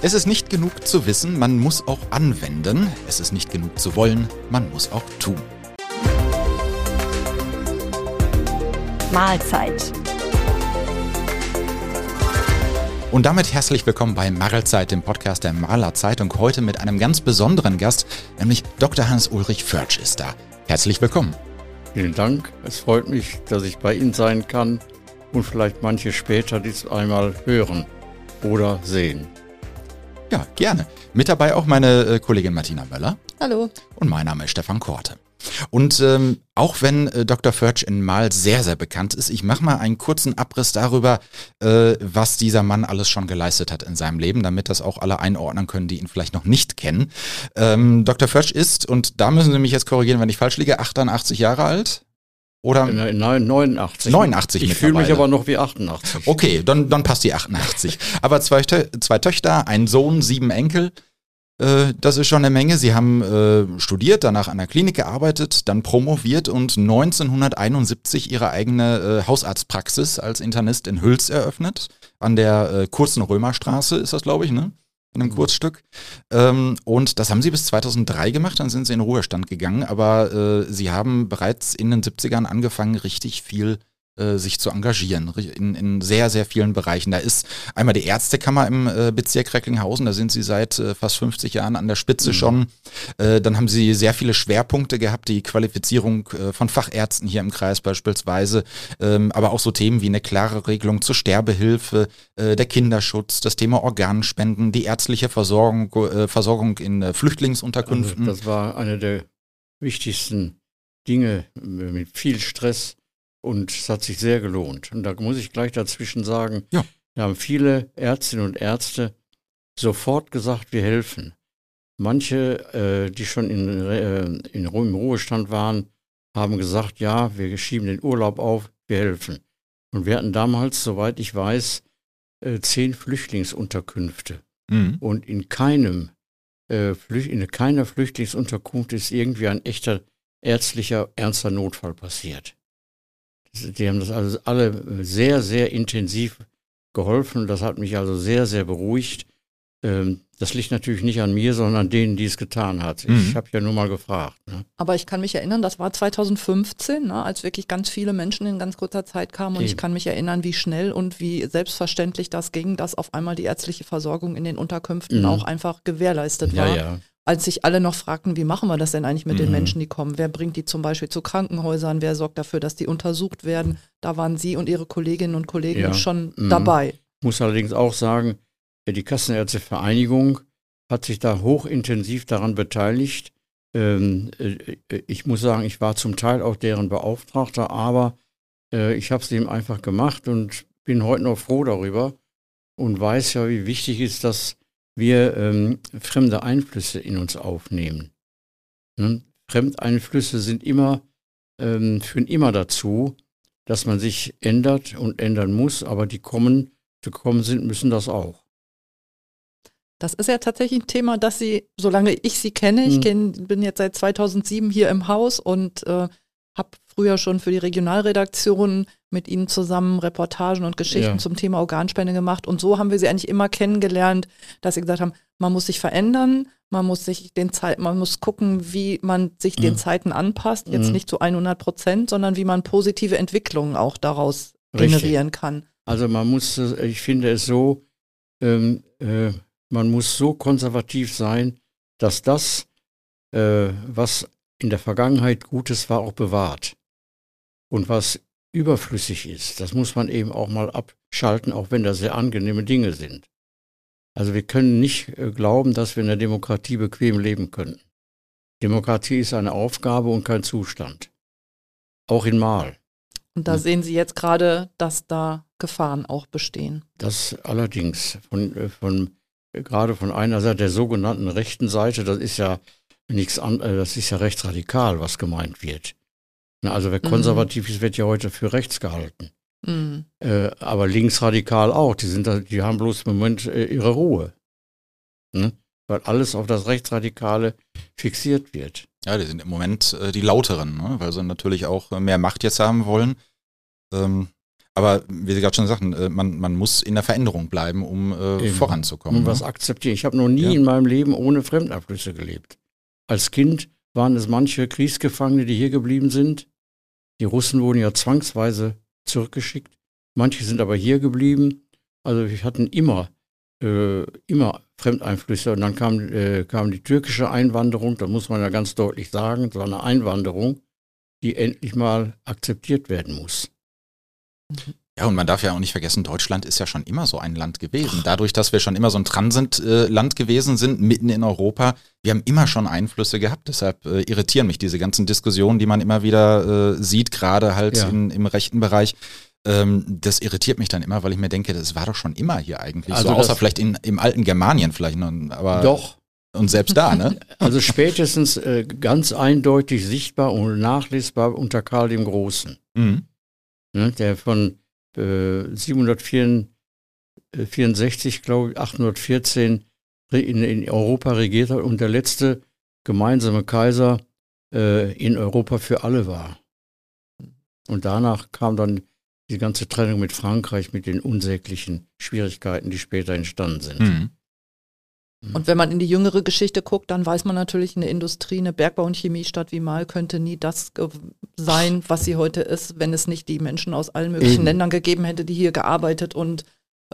Es ist nicht genug zu wissen, man muss auch anwenden. Es ist nicht genug zu wollen, man muss auch tun. Mahlzeit. Und damit herzlich willkommen bei Mahlzeit, dem Podcast der Mahler Zeitung. Heute mit einem ganz besonderen Gast, nämlich Dr. Hans-Ulrich Förtsch ist da. Herzlich willkommen. Vielen Dank. Es freut mich, dass ich bei Ihnen sein kann und vielleicht manche später dies einmal hören oder sehen. Ja, gerne. Mit dabei auch meine Kollegin Martina Möller. Hallo. Und mein Name ist Stefan Korte. Und auch wenn Dr. Förtsch in Mahl sehr, sehr bekannt ist, ich mache mal einen kurzen Abriss darüber, was dieser Mann alles schon geleistet hat in seinem Leben, damit das auch alle einordnen können, die ihn vielleicht noch nicht kennen. Dr. Förtsch ist, und da müssen Sie mich jetzt korrigieren, wenn ich falsch liege, 88 Jahre alt? Oder? Nein, 89. 89 Ich fühle mich aber noch wie 88. Okay, dann passt die 88. Aber zwei Töchter, ein Sohn, 7 Enkel. Das ist schon eine Menge. Sie haben studiert, danach an der Klinik gearbeitet, dann promoviert und 1971 ihre eigene Hausarztpraxis als Internist in Hüls eröffnet. An der kurzen Römerstraße ist das, glaube ich, ne? In einem Kurzstück. Und das haben sie bis 2003 gemacht, dann sind sie in den Ruhestand gegangen. Aber sie haben bereits in den 70ern angefangen, richtig viel sich zu engagieren, in sehr, sehr vielen Bereichen. Da ist einmal die Ärztekammer im Bezirk Recklinghausen, da sind sie seit fast 50 Jahren an der Spitze schon. Dann haben sie sehr viele Schwerpunkte gehabt, die Qualifizierung von Fachärzten hier im Kreis beispielsweise, aber auch so Themen wie eine klare Regelung zur Sterbehilfe, der Kinderschutz, das Thema Organspenden, die ärztliche Versorgung in Flüchtlingsunterkünften. Also das war eine der wichtigsten Dinge mit viel Stress. Und es hat sich sehr gelohnt. Und da muss ich gleich dazwischen sagen, ja. Da haben viele Ärztinnen und Ärzte sofort gesagt, wir helfen. Manche, die schon im Ruhestand waren, haben gesagt, ja, wir schieben den Urlaub auf, wir helfen. Und wir hatten damals, soweit ich weiß, 10 Flüchtlingsunterkünfte. Mhm. Und in keiner Flüchtlingsunterkunft ist irgendwie ein echter ernster Notfall passiert. Die haben das also alle sehr, sehr intensiv geholfen. Das hat mich also sehr, sehr beruhigt. Das liegt natürlich nicht an mir, sondern an denen, die es getan hat. Ich habe ja nur mal gefragt. Ne? Aber ich kann mich erinnern, das war 2015, ne, als wirklich ganz viele Menschen in ganz kurzer Zeit kamen. Und ich kann mich erinnern, wie schnell und wie selbstverständlich das ging, dass auf einmal die ärztliche Versorgung in den Unterkünften auch einfach gewährleistet war. Ja. Als sich alle noch fragten, wie machen wir das denn eigentlich mit den Menschen, die kommen? Wer bringt die zum Beispiel zu Krankenhäusern? Wer sorgt dafür, dass die untersucht werden? Da waren Sie und Ihre Kolleginnen und Kollegen schon dabei. Ich muss allerdings auch sagen, die Kassenärztevereinigung hat sich da hochintensiv daran beteiligt. Ich muss sagen, ich war zum Teil auch deren Beauftragter, aber ich habe es eben einfach gemacht und bin heute noch froh darüber und weiß ja, wie wichtig ist, dass wir fremde Einflüsse in uns aufnehmen. Fremdeinflüsse führen immer dazu, dass man sich ändert und ändern muss, aber die gekommen sind, müssen das auch. Das ist ja tatsächlich ein Thema, das Sie, solange ich Sie kenne, bin jetzt seit 2007 hier im Haus und habe früher schon für die Regionalredaktion mit Ihnen zusammen Reportagen und Geschichten zum Thema Organspende gemacht. Und so haben wir Sie eigentlich immer kennengelernt, dass Sie gesagt haben, man muss sich verändern, man muss gucken, wie man sich den Zeiten anpasst, jetzt nicht zu 100%, sondern wie man positive Entwicklungen auch daraus generieren kann. Also ich finde es so, man muss so konservativ sein, dass das, was in der Vergangenheit Gutes war, auch bewahrt. Und was überflüssig ist, das muss man eben auch mal abschalten, auch wenn das sehr angenehme Dinge sind. Also wir können nicht glauben, dass wir in der Demokratie bequem leben können. Demokratie ist eine Aufgabe und kein Zustand. Auch in Mahl. Und da sehen Sie jetzt gerade, dass da Gefahren auch bestehen. Das allerdings, gerade von einer Seite, der sogenannten rechten Seite, das ist ja das ist ja rechtsradikal, was gemeint wird. Also wer konservativ ist, wird ja heute für rechts gehalten. Aber linksradikal auch, die haben bloß im Moment ihre Ruhe. Weil alles auf das Rechtsradikale fixiert wird. Ja, die sind im Moment die Lauteren, ne? Weil sie natürlich auch mehr Macht jetzt haben wollen. Aber wie Sie gerade schon sagten, man muss in der Veränderung bleiben, um voranzukommen. Und was akzeptieren. Ich habe noch nie in meinem Leben ohne Fremdeinflüsse gelebt. Als Kind waren es manche Kriegsgefangene, die hier geblieben sind. Die Russen wurden ja zwangsweise zurückgeschickt. Manche sind aber hier geblieben. Also wir hatten immer Fremdeinflüsse. Und dann kam die türkische Einwanderung, da muss man ja ganz deutlich sagen, es war eine Einwanderung, die endlich mal akzeptiert werden muss. Ja, und man darf ja auch nicht vergessen, Deutschland ist ja schon immer so ein Land gewesen. Dadurch, dass wir schon immer so ein Transitland gewesen sind, mitten in Europa, wir haben immer schon Einflüsse gehabt. Deshalb irritieren mich diese ganzen Diskussionen, die man immer wieder sieht, gerade halt im rechten Bereich. Das irritiert mich dann immer, weil ich mir denke, das war doch schon immer hier eigentlich. Also so, außer vielleicht im alten Germanien vielleicht noch. Aber doch. Und selbst da, ne? Also spätestens ganz eindeutig sichtbar und nachlesbar unter Karl dem Großen. Mhm. Ne, der von 764, glaube ich, 814 in Europa regiert hat und der letzte gemeinsame Kaiser in Europa für alle war. Und danach kam dann die ganze Trennung mit Frankreich mit den unsäglichen Schwierigkeiten, die später entstanden sind. Mhm. Und wenn man in die jüngere Geschichte guckt, dann weiß man natürlich, eine Industrie, eine Bergbau- und Chemiestadt wie Marl könnte nie das sein, was sie heute ist, wenn es nicht die Menschen aus allen möglichen Ländern gegeben hätte, die hier gearbeitet und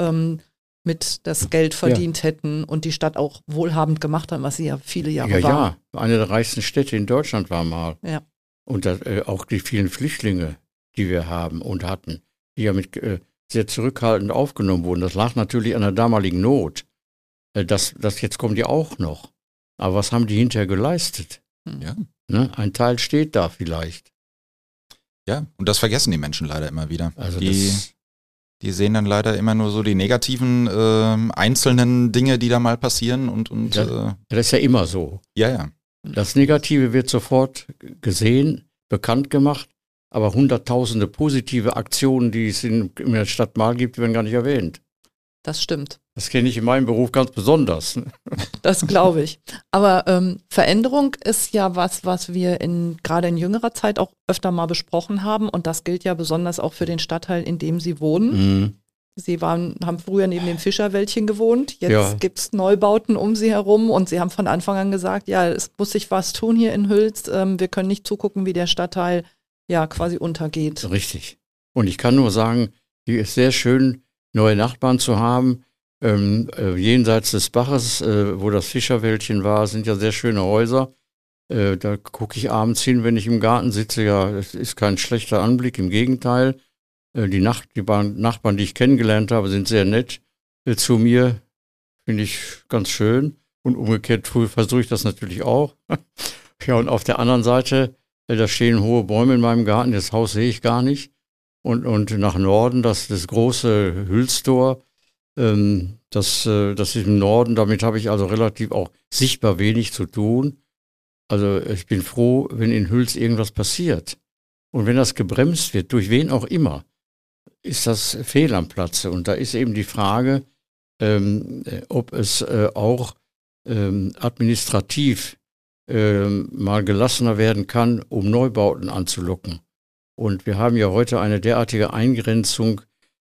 mit das Geld verdient hätten und die Stadt auch wohlhabend gemacht haben, was sie ja viele Jahre war. Ja, eine der reichsten Städte in Deutschland war Marl. Ja. Und auch die vielen Flüchtlinge, die wir haben und hatten, die ja mit sehr zurückhaltend aufgenommen wurden. Das lag natürlich an der damaligen Not. Das jetzt kommt ja auch noch. Aber was haben die hinterher geleistet? Ja. Ne? Ein Teil steht da vielleicht. Ja, und das vergessen die Menschen leider immer wieder. Also die sehen dann leider immer nur so die negativen einzelnen Dinge, die da mal passieren. Und das ist ja immer so. Ja. Das Negative wird sofort gesehen, bekannt gemacht, aber hunderttausende positive Aktionen, die es in der Stadt Marl gibt, werden gar nicht erwähnt. Das stimmt. Das kenne ich in meinem Beruf ganz besonders. Das glaube ich. Aber Veränderung ist ja was wir gerade in jüngerer Zeit auch öfter mal besprochen haben. Und das gilt ja besonders auch für den Stadtteil, in dem Sie wohnen. Mhm. Sie haben früher neben dem Fischerwäldchen gewohnt. Jetzt gibt es Neubauten um Sie herum. Und Sie haben von Anfang an gesagt, ja, es muss sich was tun hier in Hüls. Wir können nicht zugucken, wie der Stadtteil ja quasi untergeht. Richtig. Und ich kann nur sagen, hier ist sehr schön, neue Nachbarn zu haben. Jenseits des Baches, wo das Fischerwäldchen war, sind ja sehr schöne Häuser. Da gucke ich abends hin, wenn ich im Garten sitze. Ja, es ist kein schlechter Anblick, im Gegenteil. Die Nachbarn, die ich kennengelernt habe, sind sehr nett zu mir. Finde ich ganz schön. Und umgekehrt versuche ich das natürlich auch. Ja, und auf der anderen Seite, da stehen hohe Bäume in meinem Garten. Das Haus sehe ich gar nicht. Und nach Norden, das große Hülstor, das ist im Norden, damit habe ich also relativ auch sichtbar wenig zu tun. Also ich bin froh, wenn in Hüls irgendwas passiert. Und wenn das gebremst wird, durch wen auch immer, ist das fehl am Platze. Und da ist eben die Frage, ob es auch administrativ mal gelassener werden kann, um Neubauten anzulocken. Und wir haben ja heute eine derartige Eingrenzung,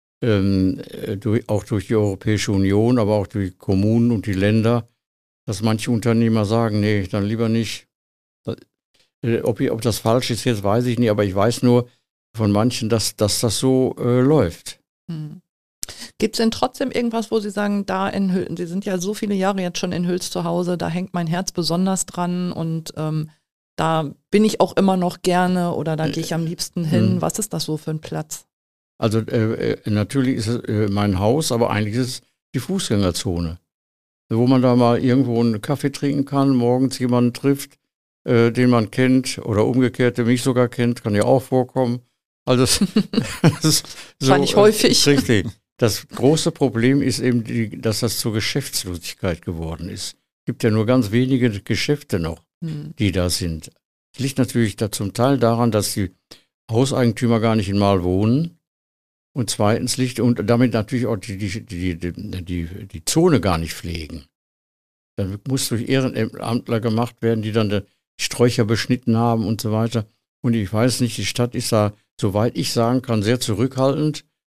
auch durch die Europäische Union, aber auch durch die Kommunen und die Länder, dass manche Unternehmer sagen, nee, dann lieber nicht. Ob das falsch ist, jetzt weiß ich nicht, aber ich weiß nur von manchen, dass das so läuft. Gibt es denn trotzdem irgendwas, wo Sie sagen, da in Hüls, Sie sind ja so viele Jahre jetzt schon in Hüls zu Hause, da hängt mein Herz besonders dran und da bin ich auch immer noch gerne oder da gehe ich am liebsten hin. Was ist das so für ein Platz? Also natürlich ist es mein Haus, aber eigentlich ist es die Fußgängerzone, wo man da mal irgendwo einen Kaffee trinken kann, morgens jemanden trifft, den man kennt oder umgekehrt, der mich sogar kennt, kann ja auch vorkommen. Also das ist so, nicht häufig. Richtig. Das große Problem ist eben, dass das zur Geschäftslosigkeit geworden ist. Es gibt ja nur ganz wenige Geschäfte noch, die da sind. Es liegt natürlich da zum Teil daran, dass die Hauseigentümer gar nicht in Marl wohnen. Und zweitens liegt und damit natürlich auch die Zone gar nicht pflegen. Dann muss durch Ehrenamtler gemacht werden, die dann die Sträucher beschnitten haben und so weiter. Und ich weiß nicht, die Stadt ist da, soweit ich sagen kann, sehr zurückhaltend,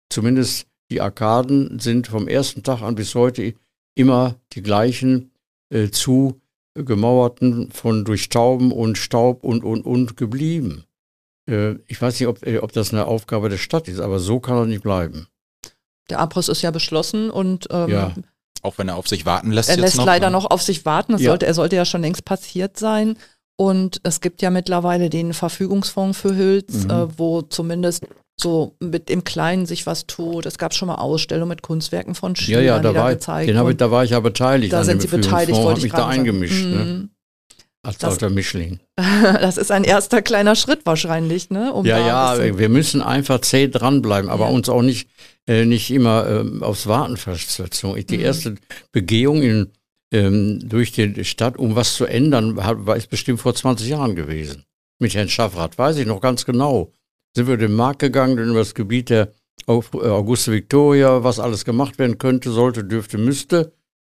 zumindest die Arkaden sind vom ersten Tag an bis heute immer die gleichen zugemauerten von durch Tauben und Staub und geblieben. Ich weiß nicht, ob das eine Aufgabe der Stadt ist, aber so kann er nicht bleiben. Der Abriss ist ja beschlossen und auch wenn er auf sich warten lässt. Er lässt leider noch auf sich warten. Er sollte ja schon längst passiert sein. Und es gibt ja mittlerweile den Verfügungsfonds für Hüls, wo zumindest so mit im Kleinen sich was tut. Es gab schon mal Ausstellungen mit Kunstwerken von Schülern, die da gezeigt wurden. Da war ich ja beteiligt. Da sind Sie beteiligt, wollte ich mich da eingemischt. Ne? Als alter Mischling. Das ist ein erster kleiner Schritt wahrscheinlich, ne? Wir müssen einfach zäh dranbleiben, aber uns auch nicht immer aufs Warten versetzen. Die erste Begehung durch die Stadt, um was zu ändern, ist bestimmt vor 20 Jahren gewesen. Mit Herrn Schaffrath, weiß ich noch ganz genau. Sind wir den Markt gegangen, über das Gebiet der Auguste Victoria, was alles gemacht werden könnte, sollte, dürfte, müsste.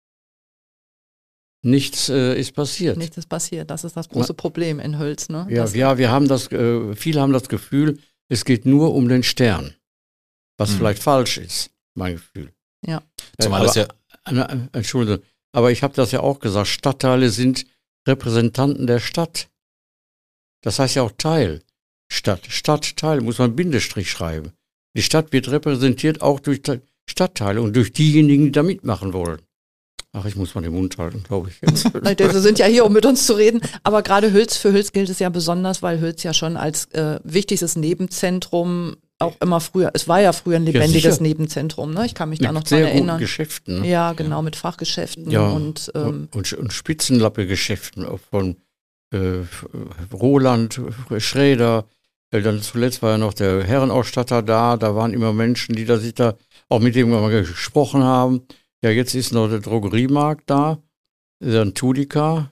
Nichts ist passiert. Nichts ist passiert, das ist das große Problem in Hüls. Ne? Wir haben viele haben das Gefühl, es geht nur um den Stern. Was vielleicht falsch ist, mein Gefühl. Ja. Entschuldigung, aber ich habe das ja auch gesagt, Stadtteile sind Repräsentanten der Stadt. Das heißt ja auch Teil. Stadtteil, muss man Bindestrich schreiben. Die Stadt wird repräsentiert auch durch Stadtteile und durch diejenigen, die da mitmachen wollen. Ach, ich muss mal den Mund halten, glaube ich jetzt. Sie sind ja hier, um mit uns zu reden. Aber gerade für Hüls gilt es ja besonders, weil Hüls ja schon als wichtigstes Nebenzentrum auch immer früher, es war ja früher ein lebendiges Nebenzentrum, ne? Ich kann mich da noch dran erinnern. Mit Geschäften. Ne? Ja, genau, mit Fachgeschäften. Ja, und Spitzenlappe-Geschäften von Roland, Schräder. Dann zuletzt war ja noch der Herrenausstatter da waren immer Menschen, die sich da auch mit dem mal gesprochen haben. Ja, jetzt ist noch der Drogeriemarkt da, dann Tudika.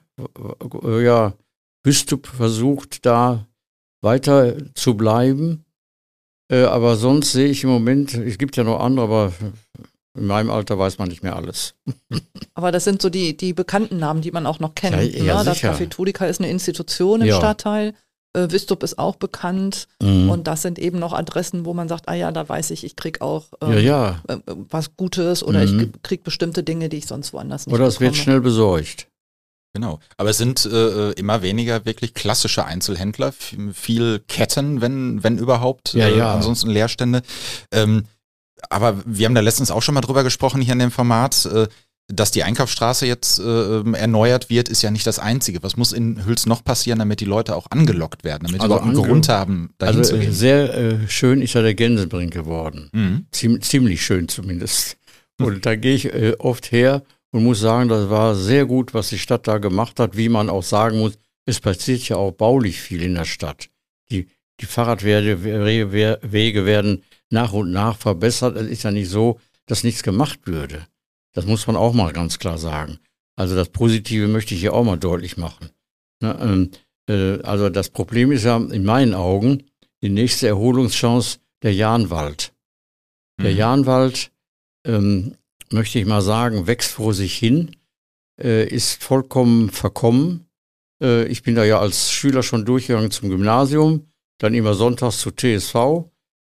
Hüstup versucht da weiter zu bleiben. Aber sonst sehe ich im Moment, es gibt ja noch andere, aber in meinem Alter weiß man nicht mehr alles. Aber das sind so die bekannten Namen, die man auch noch kennt. Ja, das Café Tudika ist eine Institution im Stadtteil. Wüstup ist auch bekannt. Und das sind eben noch Adressen, wo man sagt, da weiß ich kriege auch was Gutes oder ich kriege bestimmte Dinge, die ich sonst woanders nicht bekomme. Oder es wird schnell besorgt. Genau, aber es sind immer weniger wirklich klassische Einzelhändler, viel Ketten, wenn überhaupt, ansonsten Leerstände. Aber wir haben da letztens auch schon mal drüber gesprochen hier in dem Format, dass die Einkaufsstraße jetzt erneuert wird, ist ja nicht das Einzige. Was muss in Hüls noch passieren, damit die Leute auch angelockt werden, damit die Leute einen Grund haben, dahin zu gehen? Sehr schön ist ja der Gänsebrink geworden. Ziemlich schön zumindest. Und da gehe ich oft her und muss sagen, das war sehr gut, was die Stadt da gemacht hat, wie man auch sagen muss, es passiert ja auch baulich viel in der Stadt. Die Fahrradwege werden nach und nach verbessert. Es ist ja nicht so, dass nichts gemacht würde. Das muss man auch mal ganz klar sagen. Also das Positive möchte ich hier auch mal deutlich machen. Also das Problem ist ja in meinen Augen die nächste Erholungschance der Jahnwald. Der Jahnwald, möchte ich mal sagen, wächst vor sich hin, ist vollkommen verkommen. Ich bin da ja als Schüler schon durchgegangen zum Gymnasium, dann immer sonntags zu TSV.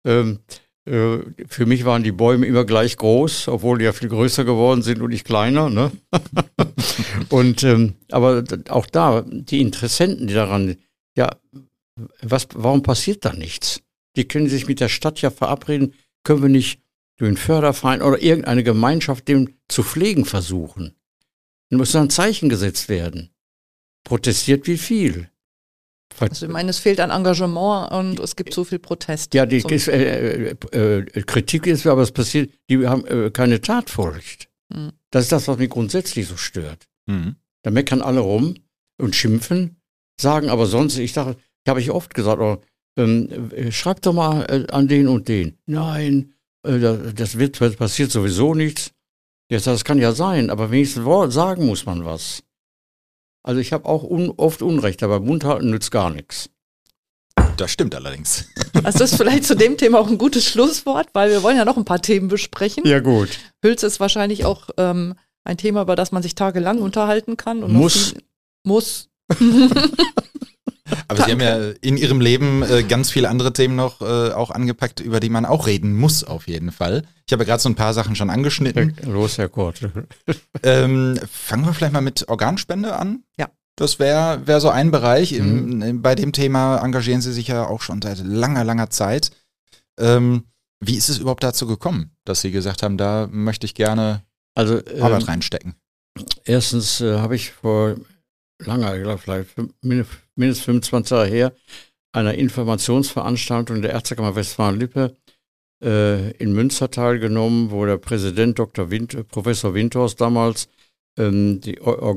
Für mich waren die Bäume immer gleich groß, obwohl die ja viel größer geworden sind und ich kleiner. Ne? Und aber auch da, die Interessenten, die daran, warum passiert da nichts? Die können sich mit der Stadt ja verabreden, können wir nicht durch einen Förderverein oder irgendeine Gemeinschaft dem zu pflegen versuchen. Dann muss ein Zeichen gesetzt werden. Protestiert wie viel. Also ich meine, es fehlt an Engagement und es gibt so viel Protest. Ja, die Kritik ist, aber es passiert, die haben keine Tatfurcht. Das ist das, was mich grundsätzlich so stört. Da meckern alle rum und schimpfen, sagen aber sonst, habe ich oft gesagt, schreib doch mal an den und den. Nein, das passiert sowieso nichts. Jetzt, das kann ja sein, aber wenigstens sagen muss man was. Also ich habe auch oft Unrecht, aber Mund halten nützt gar nichts. Das stimmt allerdings. Das ist vielleicht zu dem Thema auch ein gutes Schlusswort, weil wir wollen ja noch ein paar Themen besprechen. Ja, gut. Hüls ist wahrscheinlich auch ein Thema, über das man sich tagelang unterhalten kann. Und muss. Aber Sie haben ja in Ihrem Leben ganz viele andere Themen noch auch angepackt, über die man auch reden muss auf jeden Fall. Ich habe ja gerade so ein paar Sachen schon angeschnitten. Los, Herr Kurt. Fangen wir vielleicht mal mit Organspende an. Ja. Das wär so ein Bereich. Bei dem Thema engagieren Sie sich ja auch schon seit langer, langer Zeit. Wie ist es überhaupt dazu gekommen, dass Sie gesagt haben, da möchte ich gerne Arbeit reinstecken? Erstens habe ich vor langer, ich glaube vielleicht mindestens 25 Jahre her, einer Informationsveranstaltung der Ärztekammer Westfalen-Lippe in Münster teilgenommen, wo der Präsident Professor Windhorst damals die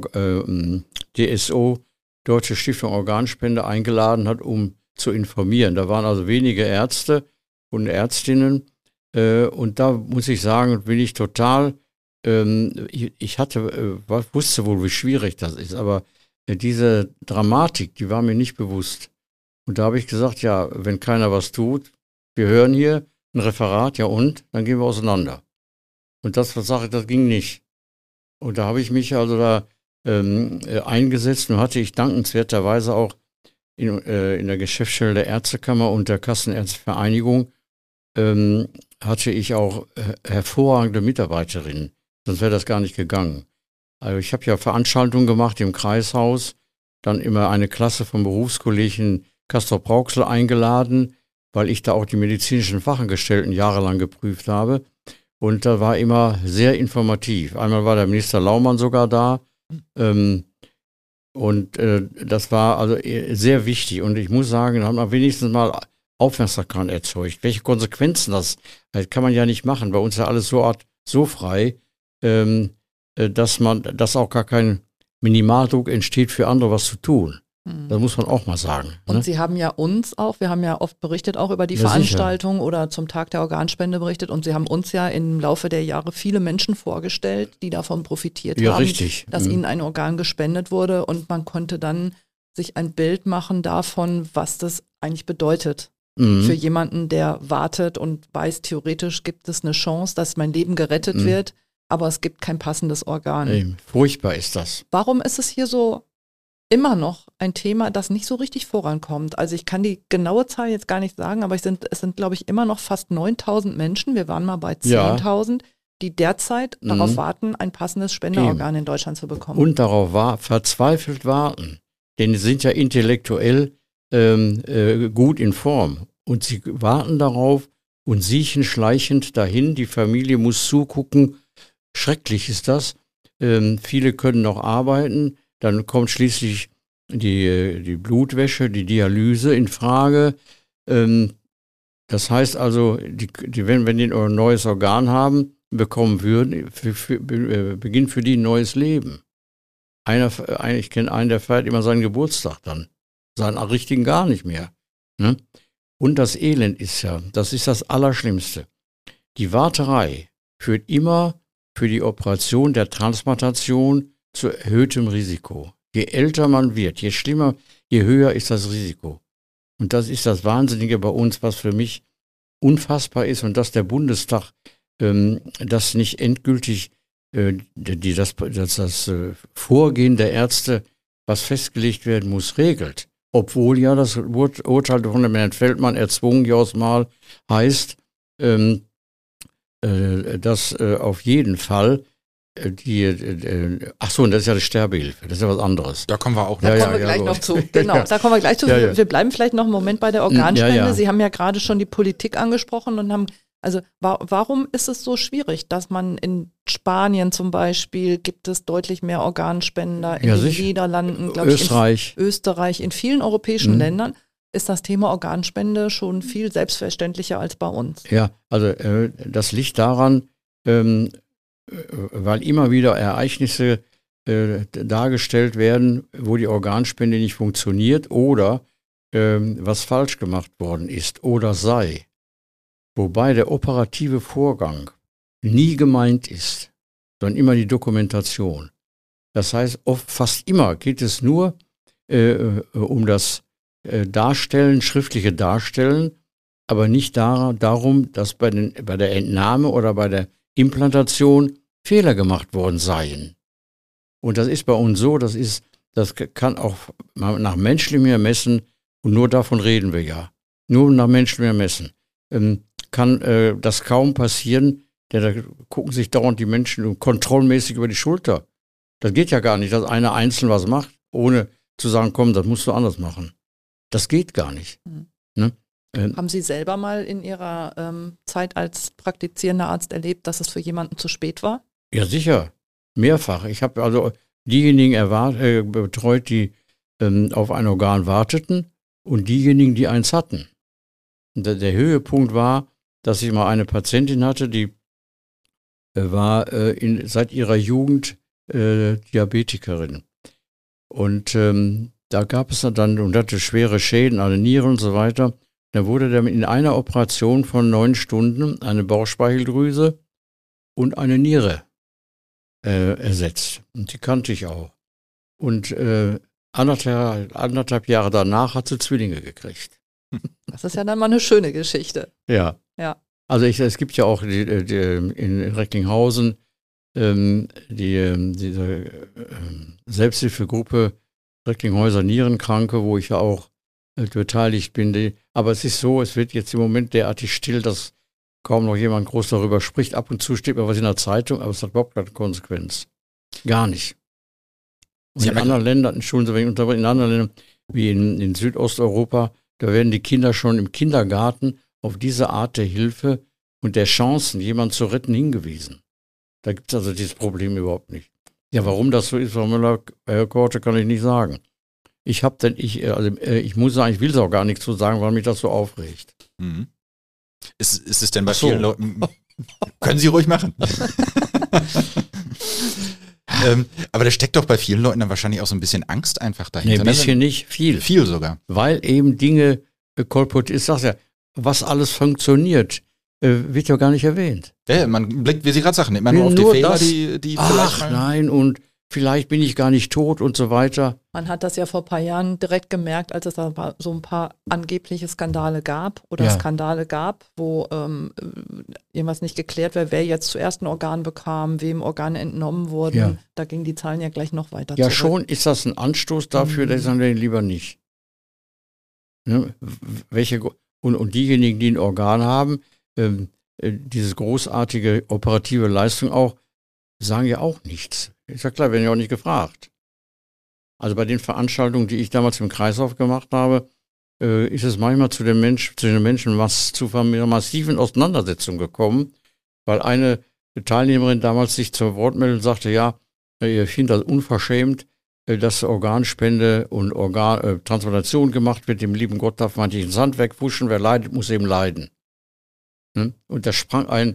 DSO, Deutsche Stiftung Organspende, eingeladen hat, um zu informieren. Da waren also wenige Ärzte und Ärztinnen und da muss ich sagen, bin ich total, ich wusste wohl, wie schwierig das ist, aber diese Dramatik, die war mir nicht bewusst. Und da habe ich gesagt, ja, wenn keiner was tut, wir hören hier ein Referat, ja und? Dann gehen wir auseinander. Und das ging nicht. Und da habe ich mich also da eingesetzt und hatte ich dankenswerterweise auch in der Geschäftsstelle der Ärztekammer und der Kassenärztevereinigung hatte ich auch hervorragende Mitarbeiterinnen. Sonst wäre das gar nicht gegangen. Also ich habe ja Veranstaltungen gemacht im Kreishaus, dann immer eine Klasse vom Berufskollegen Castrop-Rauxel eingeladen, weil ich da auch die medizinischen Fachangestellten jahrelang geprüft habe. Und da war immer sehr informativ. Einmal war der Minister Laumann sogar da. Das war also sehr wichtig. Und ich muss sagen, da haben wir wenigstens mal Aufmerksamkeit erzeugt. Welche Konsequenzen das kann man ja nicht machen. Bei uns ist ja alles so frei, dass auch gar kein Minimaldruck entsteht für andere, was zu tun. Das muss man auch mal sagen. Und ne? Sie haben ja wir haben ja oft berichtet auch über die Veranstaltung oder zum Tag der Organspende berichtet und Sie haben uns ja im Laufe der Jahre viele Menschen vorgestellt, die davon profitiert haben, richtig. dass ihnen ein Organ gespendet wurde und man konnte dann sich ein Bild machen davon, was das eigentlich bedeutet. Für jemanden, der wartet und weiß, theoretisch gibt es eine Chance, dass mein Leben gerettet wird, aber es gibt kein passendes Organ. Furchtbar ist das. Warum ist es hier so immer noch ein Thema, das nicht so richtig vorankommt? Also ich kann die genaue Zahl jetzt gar nicht sagen, aber es sind glaube ich, immer noch fast 9.000 Menschen, wir waren mal bei 10.000, die derzeit darauf warten, ein passendes Spenderorgan in Deutschland zu bekommen. Und darauf verzweifelt warten. Denn sie sind ja intellektuell gut in Form. Und sie warten darauf und siechen schleichend dahin. Die Familie muss zugucken. Schrecklich ist das. Viele können noch arbeiten. Dann kommt schließlich die Blutwäsche, die Dialyse in Frage. Das heißt also, wenn die ein neues Organ haben, bekommen würden, beginnt für die ein neues Leben. Ich kenne einen, der feiert immer seinen Geburtstag dann. Seinen richtigen gar nicht mehr. Ne? Und das Elend das ist das Allerschlimmste. Die Warterei führt immer für die Operation der Transplantation zu erhöhtem Risiko. Je älter man wird, je schlimmer, je höher ist das Risiko. Und das ist das Wahnsinnige bei uns, was für mich unfassbar ist und dass der Bundestag das nicht endgültig, das Vorgehen der Ärzte, was festgelegt werden muss, regelt. Obwohl ja das Urteil von dem Herrn Feldmann erzwungen Jausmal heißt, dass auf jeden Fall und das ist ja die Sterbehilfe, das ist ja was anderes. Da kommen wir auch noch. Da kommen wir gleich noch zu. Genau, da kommen wir gleich zu. Ja. Wir bleiben vielleicht noch einen Moment bei der Organspende. Ja. Sie haben ja gerade schon die Politik angesprochen und haben, also warum ist es so schwierig, dass man in Spanien zum Beispiel gibt es deutlich mehr Organspender, in den Niederlanden, glaube ich, Österreich, in vielen europäischen Ländern ist das Thema Organspende schon viel selbstverständlicher als bei uns. Ja, also das liegt daran, weil immer wieder Ereignisse dargestellt werden, wo die Organspende nicht funktioniert oder was falsch gemacht worden ist oder sei. Wobei der operative Vorgang nie gemeint ist, sondern immer die Dokumentation. Das heißt, fast immer geht es nur um das Darstellen, schriftliche Darstellen, aber nicht darum, dass bei der Entnahme oder bei der Implantation Fehler gemacht worden seien. Und das ist bei uns so, das ist das kann auch nach menschlichem Ermessen, und nur davon reden wir ja, nur nach menschlichem Ermessen, kann das kaum passieren, denn da gucken sich dauernd die Menschen kontrollmäßig über die Schulter. Das geht ja gar nicht, dass einer einzeln was macht, ohne zu sagen, komm, das musst du anders machen. Das geht gar nicht. Ne? Haben Sie selber mal in Ihrer Zeit als praktizierender Arzt erlebt, dass es für jemanden zu spät war? Ja, sicher. Mehrfach. Ich habe also diejenigen betreut, die auf ein Organ warteten und diejenigen, die eins hatten. Und der Höhepunkt war, dass ich mal eine Patientin hatte, die war seit ihrer Jugend Diabetikerin. Und da gab es dann, und hatte schwere Schäden an den Nieren und so weiter. Da wurde dann in einer Operation von 9 Stunden eine Bauchspeicheldrüse und eine Niere ersetzt. Und die kannte ich auch. Und anderthalb Jahre danach hat sie Zwillinge gekriegt. Das ist ja dann mal eine schöne Geschichte. Ja. Also es gibt ja auch in Recklinghausen diese Selbsthilfegruppe Recklinghäuser Nierenkranke, wo ich ja auch beteiligt bin. Aber es ist so, es wird jetzt im Moment derartig still, dass kaum noch jemand groß darüber spricht. Ab und zu steht mal was in der Zeitung, aber es hat überhaupt keine Konsequenz. Gar nicht. Und in anderen Ländern, Entschuldigung, wenn ich unterbreche, in anderen Ländern, wie in Südosteuropa, da werden die Kinder schon im Kindergarten auf diese Art der Hilfe und der Chancen, jemanden zu retten, hingewiesen. Da gibt es also dieses Problem überhaupt nicht. Ja, warum das so ist, Frau Müller, Herr Korte, kann ich nicht sagen. Ich muss sagen, ich will es auch gar nicht zu sagen, weil mich das so aufregt. Mhm. Ist es denn bei vielen Leuten... Können Sie ruhig machen. Aber da steckt doch bei vielen Leuten dann wahrscheinlich auch so ein bisschen Angst einfach dahinter. Nee, ein bisschen nicht, viel. Viel sogar. Weil eben Dinge kolportiert, ich sag's ja, was alles funktioniert, wird ja gar nicht erwähnt. Ja, man blickt, wie Sie gerade sagen, immer nur auf die Fehler, die vielleicht mal... Nein, und vielleicht bin ich gar nicht tot und so weiter. Man hat das ja vor ein paar Jahren direkt gemerkt, als es da so ein paar angebliche Skandale gab wo irgendwas nicht geklärt wäre, wer jetzt zuerst ein Organ bekam, wem Organe entnommen wurden. Ja. Da gingen die Zahlen ja gleich noch weiter Ja, zurück. schon ist das ein Anstoß dafür, dass ich lieber nicht. Ne? Und diejenigen, die ein Organ haben, diese großartige operative Leistung auch, sagen ja auch nichts. Ist ja klar, werden ja auch nicht gefragt. Also bei den Veranstaltungen, die ich damals im Kreislauf gemacht habe, ist es manchmal zu den Menschen zu massiven Auseinandersetzungen gekommen, weil eine Teilnehmerin damals sich zur Wort meldete und sagte, ja, ich finde das unverschämt, dass Organspende und Transplantation gemacht wird. Dem lieben Gott darf man nicht ins Sand wegwuschen, wer leidet, muss eben leiden. Und da sprang ein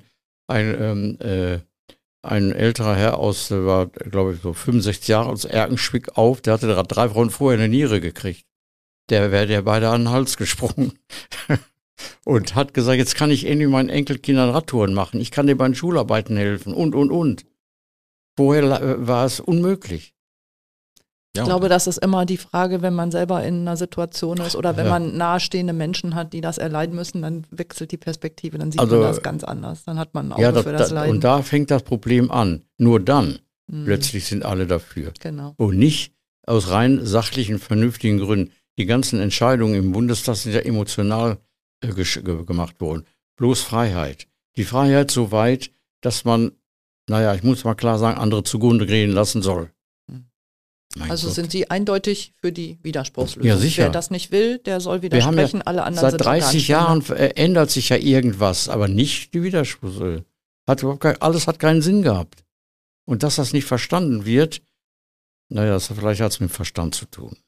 älterer Herr war, glaube ich, so 65 Jahre aus Erkenschwick auf, der hatte 3 Wochen vorher eine Niere gekriegt. Der wäre der beide an den Hals gesprungen und hat gesagt, jetzt kann ich endlich meinen Enkelkindern Radtouren machen, ich kann dir bei den Schularbeiten helfen und. Vorher war es unmöglich. Ich glaube, das ist immer die Frage, wenn man selber in einer Situation ist oder wenn man nahestehende Menschen hat, die das erleiden müssen, dann wechselt die Perspektive, dann sieht man das ganz anders. Dann hat man ein Auge für das Leiden. Und da fängt das Problem an. Nur dann plötzlich sind alle dafür. Genau. Und nicht aus rein sachlichen, vernünftigen Gründen. Die ganzen Entscheidungen im Bundestag sind ja emotional gemacht worden. Bloß Freiheit. Die Freiheit so weit, dass man, ich muss mal klar sagen, andere zugrunde gehen lassen soll. Also sind Sie eindeutig für die Widerspruchslösung. Ja, sicher. Wer das nicht will, der soll widersprechen. Alle anderen seit 30 Jahren ändert sich ja irgendwas, aber nicht die Widerspruchslösung. Alles hat keinen Sinn gehabt. Und dass das nicht verstanden wird, vielleicht hat es mit dem Verstand zu tun.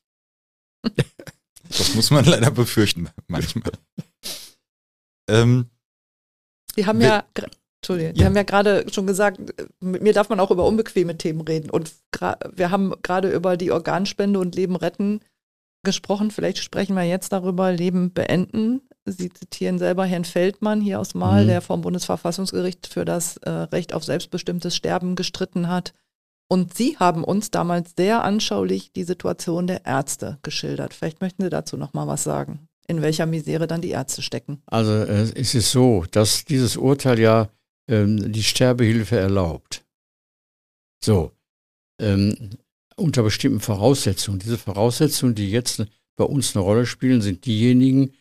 Das muss man leider befürchten, manchmal. Sie haben Sie haben ja gerade schon gesagt, mit mir darf man auch über unbequeme Themen reden. Und wir haben gerade über die Organspende und Leben retten gesprochen. Vielleicht sprechen wir jetzt darüber, Leben beenden. Sie zitieren selber Herrn Feldmann hier aus Mahl, der vom Bundesverfassungsgericht für das Recht auf selbstbestimmtes Sterben gestritten hat. Und Sie haben uns damals sehr anschaulich die Situation der Ärzte geschildert. Vielleicht möchten Sie dazu noch mal was sagen, in welcher Misere dann die Ärzte stecken. Also es ist so, dass dieses Urteil ja die Sterbehilfe erlaubt. So. unter bestimmten Voraussetzungen. Diese Voraussetzungen, die jetzt bei uns eine Rolle spielen, sind diejenigen,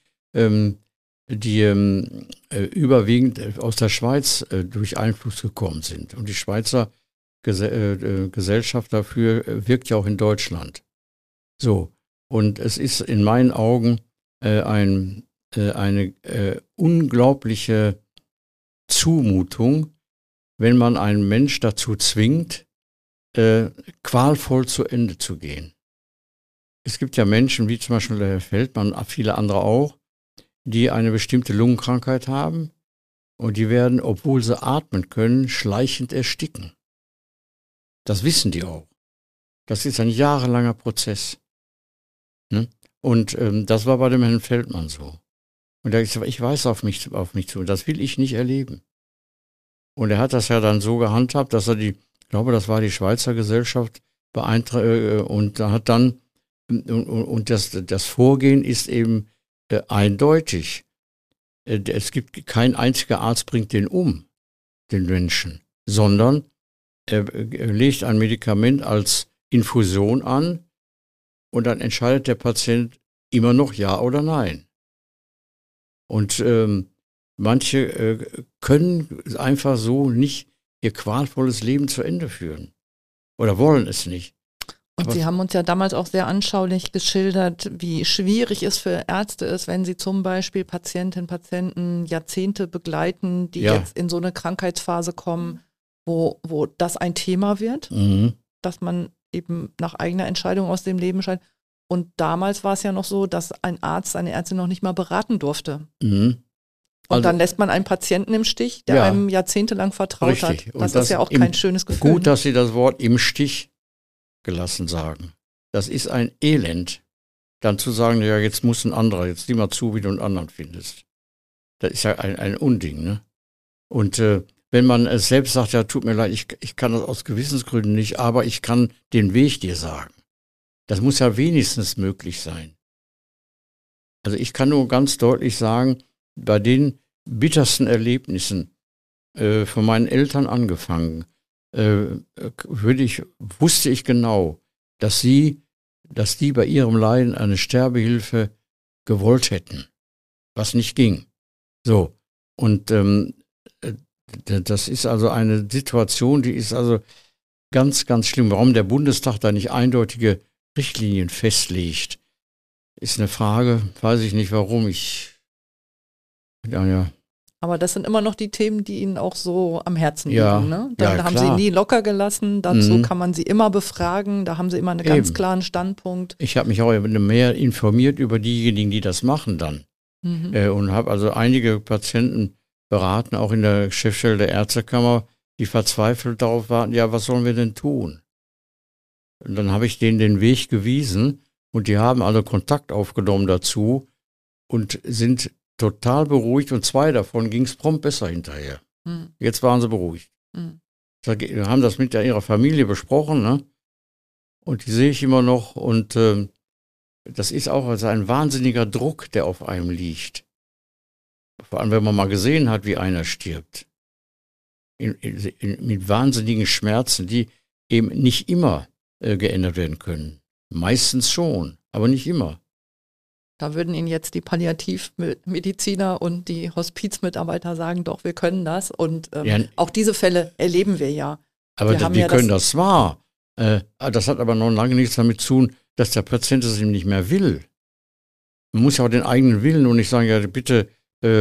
die überwiegend aus der Schweiz durch Einfluss gekommen sind. Und die Schweizer Gesellschaft dafür wirkt ja auch in Deutschland. So, und es ist in meinen Augen eine unglaubliche Zumutung, wenn man einen Mensch dazu zwingt, qualvoll zu Ende zu gehen. Es gibt ja Menschen, wie zum Beispiel der Herr Feldmann, viele andere auch, die eine bestimmte Lungenkrankheit haben und die werden, obwohl sie atmen können, schleichend ersticken. Das wissen die auch. Das ist ein jahrelanger Prozess. Ne? Und das war bei dem Herrn Feldmann so. Und er hat gesagt, ich weiß auf mich zu, das will ich nicht erleben. Und er hat das ja dann so gehandhabt, dass er ich glaube, das war die Schweizer Gesellschaft, und da hat dann, und das Vorgehen ist eben eindeutig. Es gibt kein einziger Arzt bringt den um, den Menschen, sondern er legt ein Medikament als Infusion an und dann entscheidet der Patient immer noch ja oder nein. Und manche können einfach so nicht ihr qualvolles Leben zu Ende führen oder wollen es nicht. Und Sie haben uns ja damals auch sehr anschaulich geschildert, wie schwierig es für Ärzte ist, wenn sie zum Beispiel Patientinnen, Patienten Jahrzehnte begleiten, die jetzt in so eine Krankheitsphase kommen, wo das ein Thema wird, dass man eben nach eigener Entscheidung aus dem Leben scheidet. Und damals war es ja noch so, dass ein Arzt, eine Ärztin noch nicht mal beraten durfte. Und dann lässt man einen Patienten im Stich, der einem jahrzehntelang vertraut hat. Das ist ja auch kein schönes Gefühl. Gut, dass Sie das Wort im Stich gelassen sagen. Das ist ein Elend, dann zu sagen, ja, jetzt muss ein anderer, jetzt sieh mal zu, wie du einen anderen findest. Das ist ja ein Unding, ne? Und wenn man es selbst sagt, ja, tut mir leid, ich kann das aus Gewissensgründen nicht, aber ich kann den Weg dir sagen. Das muss ja wenigstens möglich sein. Also ich kann nur ganz deutlich sagen, bei den bittersten Erlebnissen, von meinen Eltern angefangen, wusste ich genau, dass die bei ihrem Leiden eine Sterbehilfe gewollt hätten, was nicht ging. So, und das ist also eine Situation, die ist also ganz, ganz schlimm. Warum der Bundestag da nicht eindeutige Richtlinien festlegt, ist eine Frage, weiß ich nicht warum. Aber das sind immer noch die Themen, die Ihnen auch so am Herzen liegen. Ne? Da haben Sie nie locker gelassen, dazu kann man Sie immer befragen, da haben Sie immer einen ganz klaren Standpunkt. Ich habe mich auch mehr informiert über diejenigen, die das machen dann. Und habe also einige Patienten beraten, auch in der Chefstelle der Ärztekammer, die verzweifelt darauf warten, ja, was sollen wir denn tun? Und dann habe ich denen den Weg gewiesen und die haben alle Kontakt aufgenommen dazu und sind total beruhigt und 2 davon ging es prompt besser hinterher. Jetzt waren sie beruhigt. Sie haben das mit ihrer Familie besprochen, ne? Und die sehe ich immer noch und das ist auch also ein wahnsinniger Druck, der auf einem liegt. Vor allem, wenn man mal gesehen hat, wie einer stirbt. Mit wahnsinnigen Schmerzen, die eben nicht immer geändert werden können. Meistens schon, aber nicht immer. Da würden Ihnen jetzt die Palliativmediziner und die Hospizmitarbeiter sagen, doch, wir können das. Und auch diese Fälle erleben wir ja. Aber die können das zwar. Das hat aber noch lange nichts damit zu tun, dass der Patient es ihm nicht mehr will. Man muss ja auch den eigenen Willen und nicht sagen, ja bitte,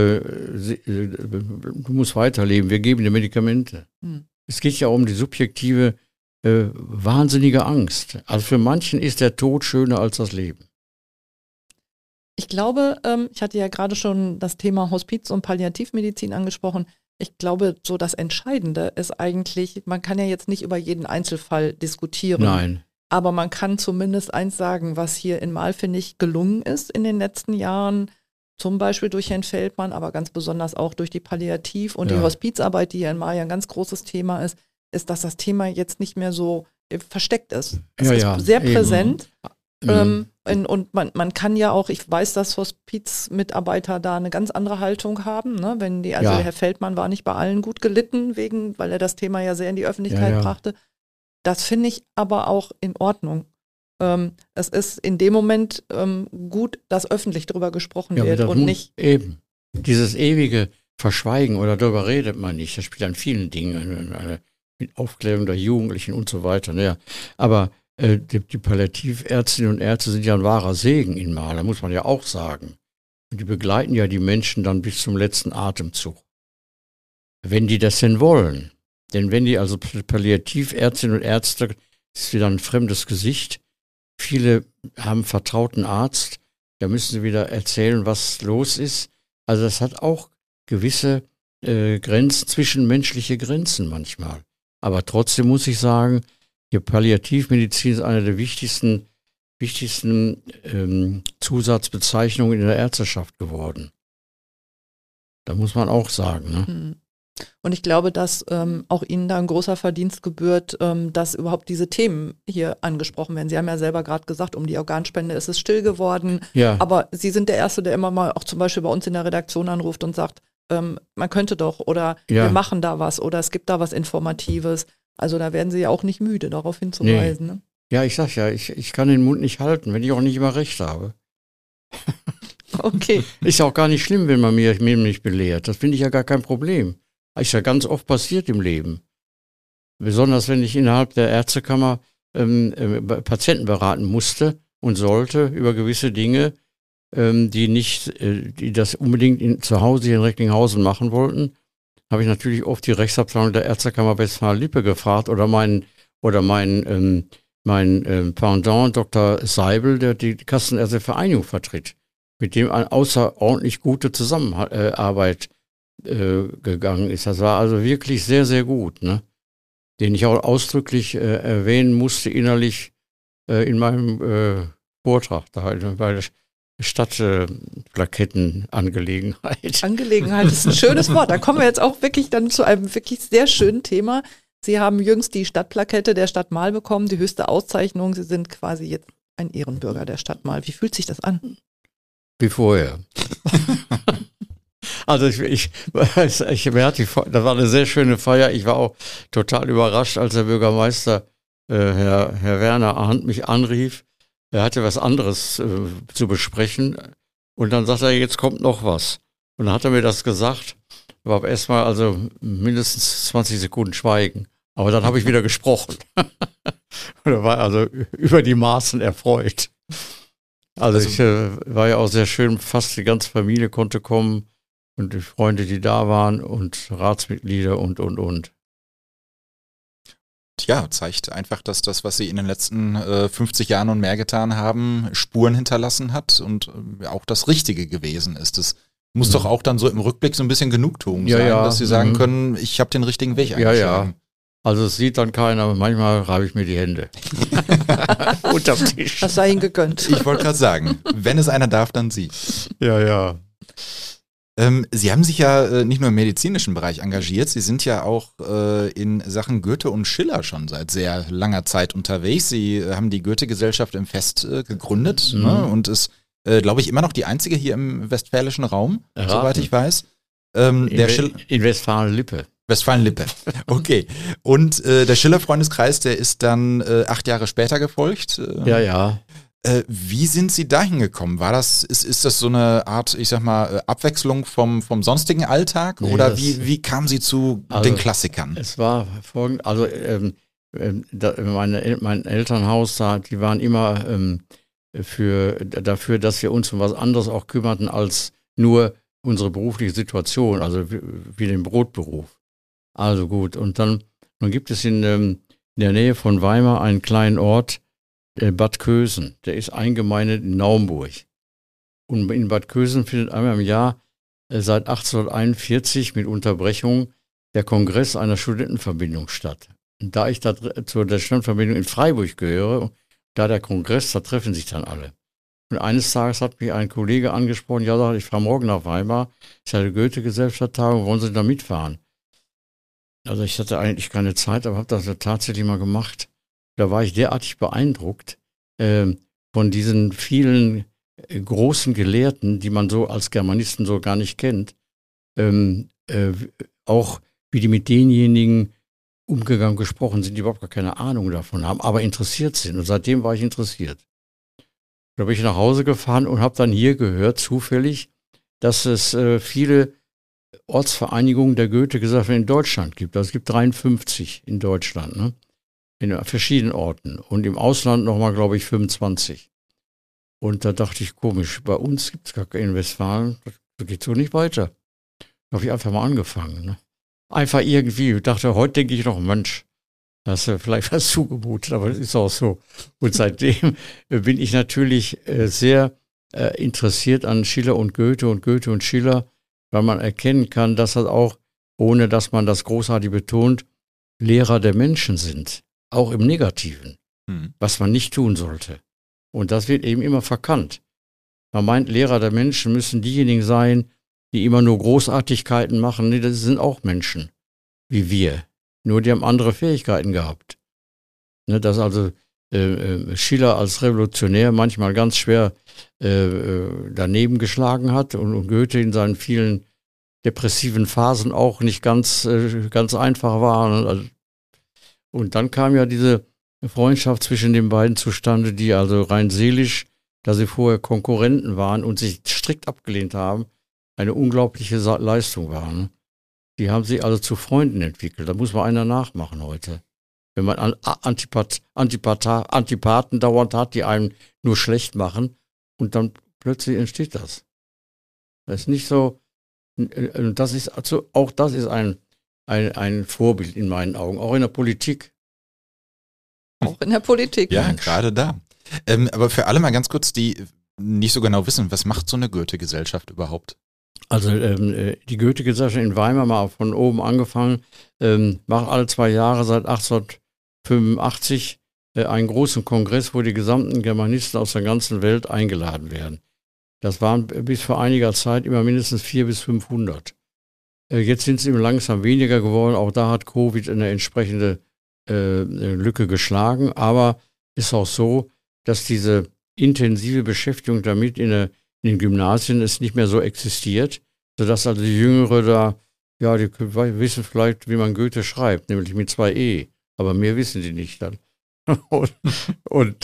du musst weiterleben, wir geben dir Medikamente. Es geht ja um die subjektive, wahnsinnige Angst. Also für manchen ist der Tod schöner als das Leben. Ich glaube, ich hatte ja gerade schon das Thema Hospiz und Palliativmedizin angesprochen. Ich glaube, so das Entscheidende ist eigentlich, man kann ja jetzt nicht über jeden Einzelfall diskutieren. Nein. Aber man kann zumindest eins sagen, was hier in Marl, finde ich, gelungen ist in den letzten Jahren, zum Beispiel durch Herrn Feldmann, aber ganz besonders auch durch die Palliativ- und die Hospizarbeit, die hier in Marl ja ein ganz großes Thema ist, dass das Thema jetzt nicht mehr so versteckt ist. Es ist sehr präsent. Und man kann ja auch, ich weiß, dass Hospizmitarbeiter da eine ganz andere Haltung haben. Ne? Herr Feldmann war nicht bei allen gut gelitten, weil er das Thema ja sehr in die Öffentlichkeit brachte. das finde ich aber auch in Ordnung. Es ist in dem Moment gut, dass öffentlich darüber gesprochen wird und nicht. Eben. Dieses ewige Verschweigen oder darüber redet man nicht. Das spielt an vielen Dingen, mit Aufklärung der Jugendlichen und so weiter. Ja. Aber die Palliativärztinnen und Ärzte sind ja ein wahrer Segen in Mahler, muss man ja auch sagen. Und die begleiten ja die Menschen dann bis zum letzten Atemzug. Wenn die das denn wollen. Denn wenn die also Palliativärztinnen und Ärzte, das ist wieder ein fremdes Gesicht, viele haben einen vertrauten Arzt, da müssen sie wieder erzählen, was los ist. Also das hat auch gewisse Grenzen, zwischenmenschliche Grenzen manchmal. Aber trotzdem muss ich sagen, die Palliativmedizin ist eine der wichtigsten Zusatzbezeichnungen in der Ärzteschaft geworden. Da muss man auch sagen. Ne? Und ich glaube, dass auch Ihnen da ein großer Verdienst gebührt, dass überhaupt diese Themen hier angesprochen werden. Sie haben ja selber gerade gesagt, um die Organspende ist es still geworden. Ja. Aber Sie sind der Erste, der immer mal auch zum Beispiel bei uns in der Redaktion anruft und sagt, man könnte doch oder wir machen da was oder es gibt da was Informatives. Also da werden Sie ja auch nicht müde, darauf hinzuweisen. Nee. Ne? Ja, ich sag ja, ich kann den Mund nicht halten, wenn ich auch nicht immer recht habe. Okay. Ist ja auch gar nicht schlimm, wenn man mir nicht belehrt. Das finde ich ja gar kein Problem. Ist ja ganz oft passiert im Leben. Besonders wenn ich innerhalb der Ärztekammer Patienten beraten musste und sollte über gewisse Dinge, die das unbedingt zu Hause hier in Recklinghausen machen wollten, habe ich natürlich oft die Rechtsabteilung der Ärztekammer Westfalen-Lippe gefragt oder mein Pendant Dr. Seibel, der die Kassenärztevereinigung vertritt, mit dem eine außerordentlich gute Zusammenarbeit gegangen ist. Das war also wirklich sehr, sehr gut, ne? Den ich auch ausdrücklich erwähnen musste innerlich in meinem Vortrag da bei der Stadtplakettenangelegenheit. Angelegenheit ist ein schönes Wort. Da kommen wir jetzt auch wirklich dann zu einem wirklich sehr schönen Thema. Sie haben jüngst die Stadtplakette der Stadt Marl bekommen, die höchste Auszeichnung. Sie sind quasi jetzt ein Ehrenbürger der Stadt Marl. Wie fühlt sich das an? Wie vorher. Also das war eine sehr schöne Feier. Ich war auch total überrascht, als der Bürgermeister Herr Werner Arndt mich anrief. Er hatte was anderes zu besprechen und dann sagt er, jetzt kommt noch was. Und dann hat er mir das gesagt, war erstmal also mindestens 20 Sekunden Schweigen. Aber dann habe ich wieder gesprochen. Und er war also über die Maßen erfreut. Also ich war ja auch sehr schön, fast die ganze Familie konnte kommen und die Freunde, die da waren und Ratsmitglieder und. Ja, zeigt einfach, dass das, was sie in den letzten 50 Jahren und mehr getan haben, Spuren hinterlassen hat und auch das Richtige gewesen ist. Das muss doch auch dann so im Rückblick so ein bisschen Genugtuung sein, dass sie sagen können, ich habe den richtigen Weg eingeschlagen. Ja. Also es sieht dann keiner, aber manchmal reibe ich mir die Hände. Unterm Tisch. Das sei Ihnen gegönnt. Ich wollte gerade sagen, wenn es einer darf, dann Sie. Ja. Sie haben sich ja nicht nur im medizinischen Bereich engagiert, Sie sind ja auch in Sachen Goethe und Schiller schon seit sehr langer Zeit unterwegs. Sie haben die Goethe-Gesellschaft im Fest gegründet, ne? Und ist, glaube ich, immer noch die einzige hier im westfälischen Raum, soweit ich weiß. In Westfalen-Lippe. Westfalen-Lippe, okay. Und der Schiller-Freundeskreis, der ist dann 8 Jahre später gefolgt. Ja. Wie sind Sie dahin gekommen? Ist das so eine Art, ich sag mal, Abwechslung vom sonstigen Alltag? Nee, oder wie kamen Sie zu den Klassikern? Es war folgend, also mein Elternhaus, die waren immer dafür, dass wir uns um was anderes auch kümmerten als nur unsere berufliche Situation, also wie den Brotberuf. Also gut, und dann gibt es in der Nähe von Weimar einen kleinen Ort, Bad Kösen, der ist eingemeindet in Naumburg. Und in Bad Kösen findet einmal im Jahr seit 1841 mit Unterbrechung der Kongress einer Studentenverbindung statt. Und da ich zu der Studentenverbindung in Freiburg gehöre, da der Kongress, da treffen sich dann alle. Und eines Tages hat mich ein Kollege angesprochen, ja, ich fahre morgen nach Weimar, ist ja die Goethe-Gesellschaft-Tagung, wollen Sie da mitfahren? Also ich hatte eigentlich keine Zeit, aber habe das tatsächlich mal gemacht. Da war ich derartig beeindruckt von diesen vielen großen Gelehrten, die man so als Germanisten so gar nicht kennt. Auch wie die mit denjenigen umgegangen, gesprochen sind, die überhaupt gar keine Ahnung davon haben, aber interessiert sind. Und seitdem war ich interessiert. Da bin ich nach Hause gefahren und habe dann hier gehört, zufällig, dass es viele Ortsvereinigungen der Goethe-Gesellschaft in Deutschland gibt. Also es gibt 53 in Deutschland, ne? In verschiedenen Orten. Und im Ausland nochmal, glaube ich, 25. Und da dachte ich, komisch, bei uns gibt es gar keine in Westfalen, das geht so nicht weiter. Da habe ich einfach mal angefangen. Ne? Einfach irgendwie, ich dachte, heute denke ich noch, Mensch, da hast du vielleicht was zugemutet, aber das ist auch so. Und seitdem bin ich natürlich sehr interessiert an Schiller und Goethe und Schiller, weil man erkennen kann, dass das auch, ohne dass man das großartig betont, Lehrer der Menschen sind. Auch im Negativen, was man nicht tun sollte. Und das wird eben immer verkannt. Man meint, Lehrer der Menschen müssen diejenigen sein, die immer nur Großartigkeiten machen. Nee, das sind auch Menschen, wie wir. Nur die haben andere Fähigkeiten gehabt. Ne, dass also Schiller als Revolutionär manchmal ganz schwer daneben geschlagen hat und Goethe in seinen vielen depressiven Phasen auch nicht ganz einfach war. Und dann kam ja diese Freundschaft zwischen den beiden zustande, die also rein seelisch, da sie vorher Konkurrenten waren und sich strikt abgelehnt haben, eine unglaubliche Leistung war. Ne? Die haben sich also zu Freunden entwickelt. Da muss man einer nachmachen heute. Wenn man Antipathen dauernd hat, die einem nur schlecht machen und dann plötzlich entsteht das. Das ist nicht so, das ist also, auch das ist ein Vorbild in meinen Augen, auch in der Politik. Auch in der Politik. Ja, gerade da. Aber für alle mal ganz kurz, die nicht so genau wissen, was macht so eine Goethe-Gesellschaft überhaupt? Also die Goethe-Gesellschaft in Weimar, mal von oben angefangen, macht alle 2 Jahre seit 1885 einen großen Kongress, wo die gesamten Germanisten aus der ganzen Welt eingeladen werden. Das waren bis vor einiger Zeit immer mindestens 400 bis 500. Jetzt sind es immer langsam weniger geworden. Auch da hat Covid eine entsprechende Lücke geschlagen. Aber ist auch so, dass diese intensive Beschäftigung damit in den Gymnasien es nicht mehr so existiert, sodass also die Jüngere da, ja, die wissen vielleicht, wie man Goethe schreibt, nämlich mit 2 E. Aber mehr wissen die nicht dann. und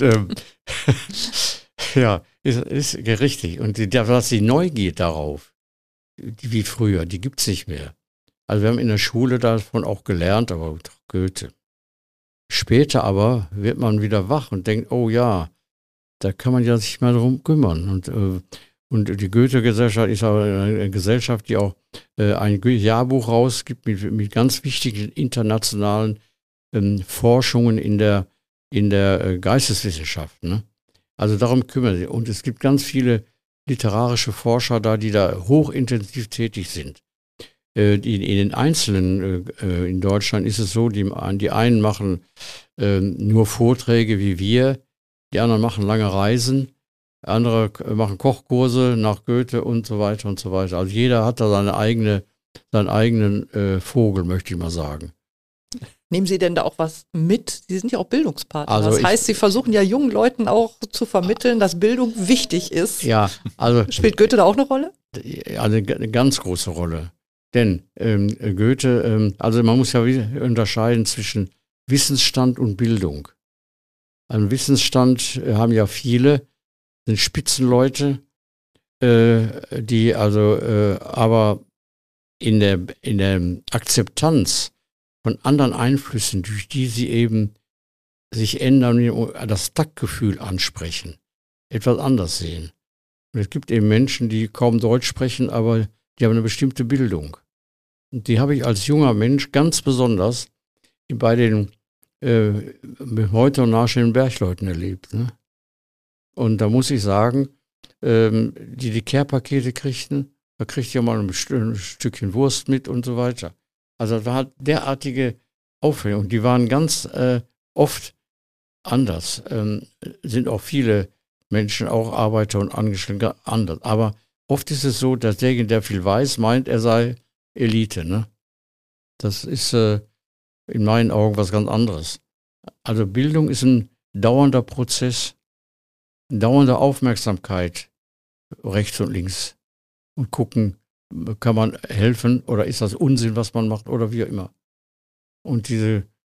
ja, ist richtig. Und die Neugier darauf, wie früher, die gibt es nicht mehr. Also wir haben in der Schule davon auch gelernt, aber Goethe. Später aber wird man wieder wach und denkt, oh ja, da kann man ja sich mal drum kümmern. Und die Goethe-Gesellschaft ist aber eine Gesellschaft, die auch ein Jahrbuch rausgibt mit ganz wichtigen internationalen Forschungen in der Geisteswissenschaft. Ne? Also darum kümmern sie. Und es gibt ganz viele literarische Forscher da, die da hochintensiv tätig sind. In den Einzelnen in Deutschland ist es so, die einen machen nur Vorträge wie wir, die anderen machen lange Reisen, andere machen Kochkurse nach Goethe und so weiter und so weiter. Also jeder hat da seinen eigenen Vogel, möchte ich mal sagen. Nehmen Sie denn da auch was mit? Sie sind ja auch Bildungspartner. Also das heißt, Sie versuchen ja jungen Leuten auch zu vermitteln, dass Bildung wichtig ist. Ja, also spielt Goethe da auch eine Rolle? Eine ganz große Rolle. Denn Goethe, also man muss ja unterscheiden zwischen Wissensstand und Bildung. Einen Wissensstand haben ja viele, sind Spitzenleute, die also aber in der Akzeptanz von anderen Einflüssen, durch die sie eben sich ändern und das Taktgefühl ansprechen, etwas anders sehen. Und es gibt eben Menschen, die kaum Deutsch sprechen, aber die haben eine bestimmte Bildung. Und die habe ich als junger Mensch ganz besonders bei den heute und nachstehenden Bergleuten erlebt. Ne? Und da muss ich sagen, die Care-Pakete kriegten, da kriegt ja mal ein Stückchen Wurst mit und so weiter. Also das war derartige Aufregung. Und die waren ganz oft anders. Sind auch viele Menschen, auch Arbeiter und Angestellte, anders. Aber oft ist es so, dass derjenige, der viel weiß, meint, er sei Elite. Ne? Das ist in meinen Augen was ganz anderes. Also Bildung ist ein dauernder Prozess, dauernde Aufmerksamkeit rechts und links und gucken, kann man helfen oder ist das Unsinn, was man macht oder wie auch immer. Und diese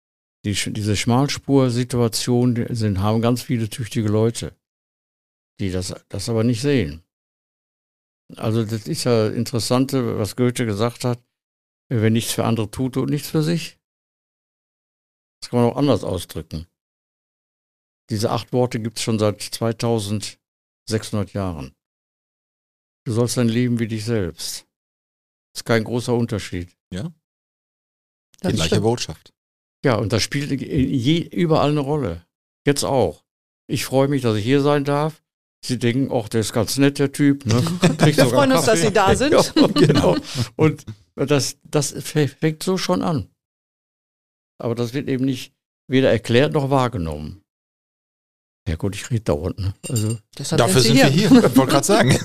diese Schmalspursituation haben ganz viele tüchtige Leute, die das aber nicht sehen. Also das ist ja Interessante, was Goethe gesagt hat, wer nichts für andere tut, tut nichts für sich. Das kann man auch anders ausdrücken. Diese 8 Worte gibt es schon seit 2600 Jahren. Du sollst dein Leben wie dich selbst. Das ist kein großer Unterschied. Ja. Das Die gleiche stimmt. Botschaft. Ja, und das spielt überall eine Rolle. Jetzt auch. Ich freue mich, dass ich hier sein darf. Sie denken, ach, der ist ganz nett, der Typ. Ne? Wir freuen uns, dass Sie da sind. Ja, genau. Und das fängt so schon an. Aber das wird eben nicht weder erklärt noch wahrgenommen. Ja gut, ich rede dauernd. Ne? Also, Deshalb Dafür sind wir hier. Ich wollte gerade sagen.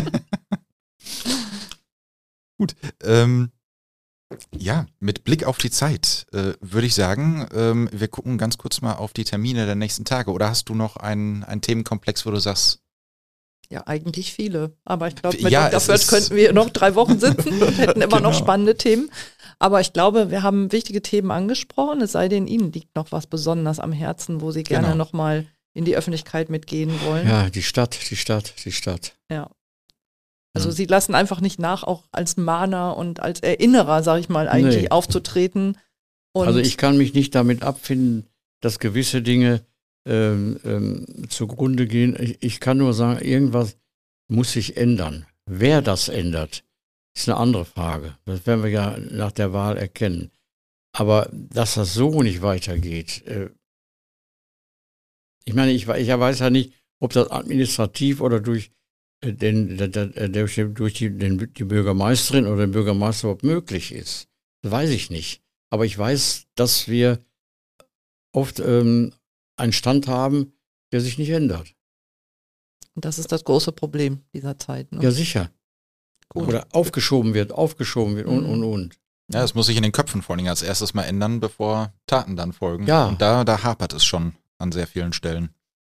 Gut. Ja, mit Blick auf die Zeit würde ich sagen, wir gucken ganz kurz mal auf die Termine der nächsten Tage. Oder hast du noch einen Themenkomplex, wo du sagst, Ja, eigentlich viele. Aber ich glaube, mit Ja, Dr. es Fürth ist- könnten wir noch 3 Wochen sitzen und hätten immer noch Genau. spannende Themen. Aber ich glaube, wir haben wichtige Themen angesprochen, es sei denn, Ihnen liegt noch was besonders am Herzen, wo Sie gerne Genau. noch mal in die Öffentlichkeit mitgehen wollen. ja, die Stadt. Ja. Also Sie lassen einfach nicht nach, auch als Mahner und als Erinnerer, sage ich mal, eigentlich Nee. aufzutreten. Und Also ich kann mich nicht damit abfinden, dass gewisse Dinge zugrunde gehen. Ich kann nur sagen, irgendwas muss sich ändern. Wer das ändert, ist eine andere Frage. Das werden wir ja nach der Wahl erkennen. Aber dass das so nicht weitergeht, ich meine, ich weiß ja nicht, ob das administrativ oder durch die Bürgermeisterin oder den Bürgermeister überhaupt möglich ist. Das weiß ich nicht. Aber ich weiß, dass wir oft einen Stand haben, der sich nicht ändert. das ist das große Problem dieser Zeit. Ne? Ja, sicher. Gut. Oder aufgeschoben wird und. ja, es muss sich in den Köpfen vor allen Dingen als erstes mal ändern, bevor Taten dann folgen. Ja. Und da hapert es schon an sehr vielen Stellen.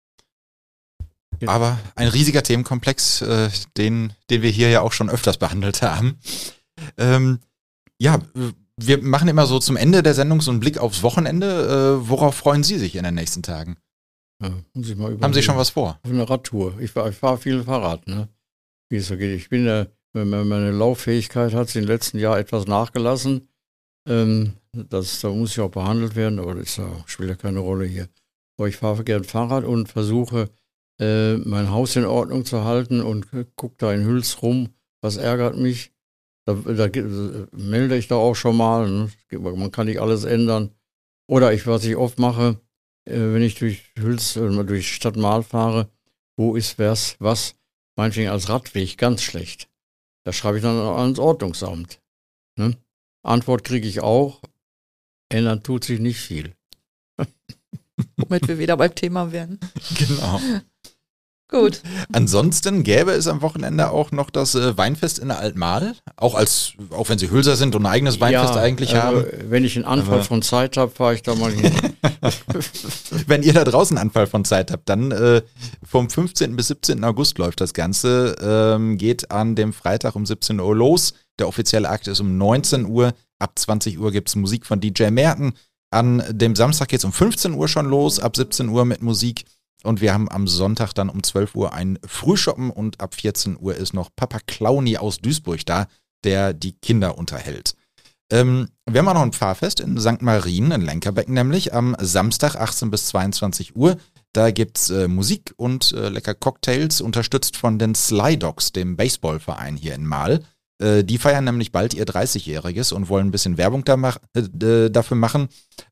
Ja. Aber ein riesiger Themenkomplex, den wir hier ja auch schon öfters behandelt haben. Ja, wir machen immer so zum Ende der Sendung so einen Blick aufs Wochenende. Worauf freuen Sie sich in den nächsten Tagen? Ja, muss ich mal Haben Sie schon was vor? Auf eine Radtour. Ich fahre viel Fahrrad, ne? Wie es so geht. Ich bin meine Lauffähigkeit hat sich im letzten Jahr etwas nachgelassen. Da muss ich auch behandelt werden, aber das spielt ja keine Rolle hier. Aber ich fahre gern Fahrrad und versuche, mein Haus in Ordnung zu halten und gucke da in Hüls rum. Was ärgert mich? Da melde ich da auch schon mal. Ne? Man kann nicht alles ändern. Oder was ich oft mache, wenn ich durch durch Stadt Mahl fahre, wo ist was, meinetwegen als Radweg ganz schlecht. Da schreibe ich dann ans Ordnungsamt. Ne? Antwort kriege ich auch, ändern tut sich nicht viel. Womit wir wieder beim Thema wären. Genau. Gut. Ansonsten gäbe es am Wochenende auch noch das Weinfest in der Altmahl. Auch wenn Sie Hülser sind und ein eigenes Weinfest eigentlich haben. Wenn ich einen Anfall von Zeit habe, fahre ich da mal hin. Wenn ihr da draußen Anfall von Zeit habt, dann vom 15. bis 17. August läuft das Ganze. Geht an dem Freitag um 17 Uhr los. Der offizielle Akt ist um 19 Uhr. Ab 20 Uhr gibt es Musik von DJ Merten. An dem Samstag geht es um 15 Uhr schon los, ab 17 Uhr mit Musik. Und wir haben am Sonntag dann um 12 Uhr ein Frühschoppen und ab 14 Uhr ist noch Papa Klauni aus Duisburg da, der die Kinder unterhält. Wir haben auch noch ein Pfarrfest in St. Marien, in Lenkerbecken nämlich, am Samstag 18 bis 22 Uhr. Da gibt's Musik und lecker Cocktails, unterstützt von den Sly Dogs, dem Baseballverein hier in Mahl. Die feiern nämlich bald ihr 30-Jähriges und wollen ein bisschen Werbung dafür machen.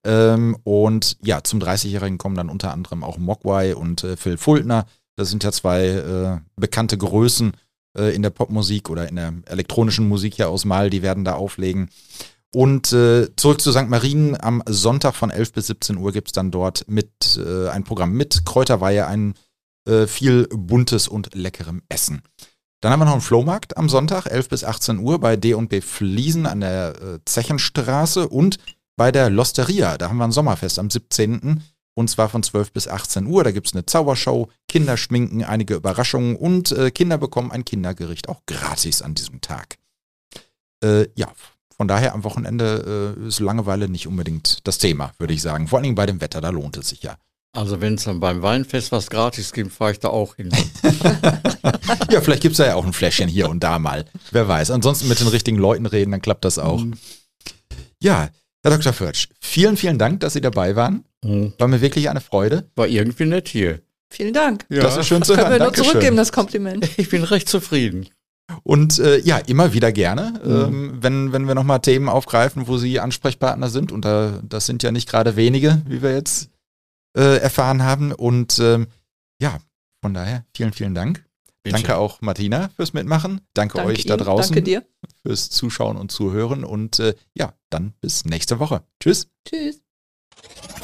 Und ja, zum 30-Jährigen kommen dann unter anderem auch Mogwai und Phil Fultner. Das sind ja 2 bekannte Größen in der Popmusik oder in der elektronischen Musik hier aus Mahl, die werden da auflegen. Und zurück zu St. Marien, am Sonntag von 11 bis 17 Uhr gibt es dann dort ein Programm mit Kräuterweihe, ein viel buntes und leckerem Essen. Dann haben wir noch einen Flohmarkt am Sonntag, 11 bis 18 Uhr bei D&B Fliesen an der Zechenstraße und bei der Losteria. Da haben wir ein Sommerfest am 17. Und zwar von 12 bis 18 Uhr. Da gibt es eine Zaubershow, Kinderschminken, einige Überraschungen und Kinder bekommen ein Kindergericht auch gratis an diesem Tag. Ja, von daher am Wochenende ist Langeweile nicht unbedingt das Thema, würde ich sagen. Vor allen Dingen bei dem Wetter, da lohnt es sich ja. Also wenn es dann beim Weinfest was gratis gibt, fahre ich da auch hin. Ja, vielleicht gibt es ja auch ein Fläschchen hier und da mal. Wer weiß. Ansonsten mit den richtigen Leuten reden, dann klappt das auch. Ja, Herr Dr. Förtsch, vielen, vielen Dank, dass Sie dabei waren. War mir wirklich eine Freude. War irgendwie nett hier. Vielen Dank. Ja. Das ist schön zu Können hören. wir nur Dankeschön. zurückgeben, das Kompliment. Ich bin recht zufrieden. Und ja, immer wieder gerne, wenn wir nochmal Themen aufgreifen, wo Sie Ansprechpartner sind. Und das sind ja nicht gerade wenige, wie wir jetzt erfahren haben. Und ja, von daher vielen, vielen Dank. Bitte. Danke auch Martina fürs Mitmachen. Danke euch da Ihnen, draußen danke dir. fürs Zuschauen und Zuhören. Und ja, dann bis nächste Woche. Tschüss. Tschüss.